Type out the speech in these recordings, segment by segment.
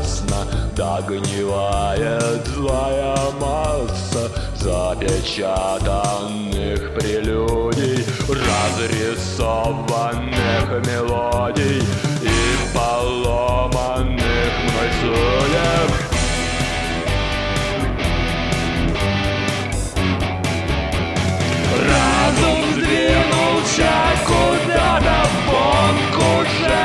ясно догнивает злая масса запечатанных прелюдий, разрисованных мелодий и поломанных мной судеб. Разум сдвинулся куда-то в бок, уже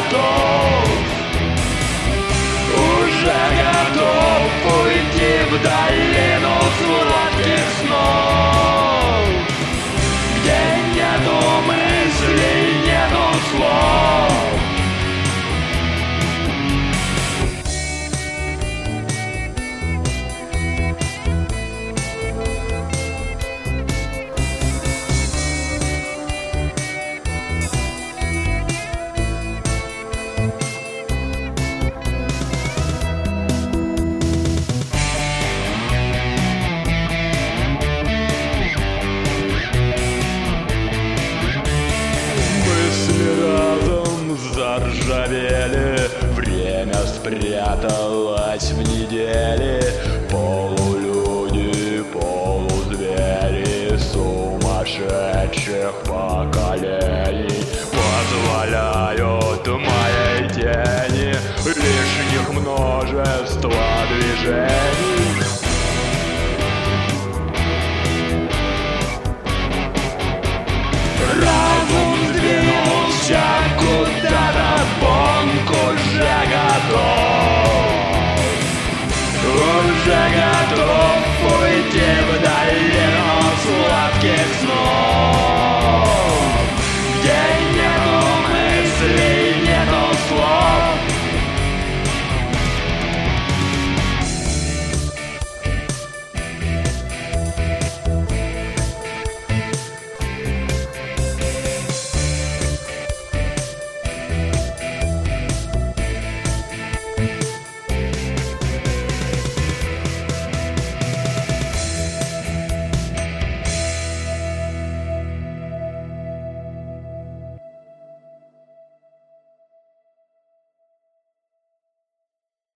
готов уйти в долину сладких снов, где нету мыслей, нету слов. Заржавели, время спряталось в недели. Полулюди, полузвери сумасшедших поколений позволяют моей тени лишних множество движений. Разум сдвинулся куда-то, бонг уже готов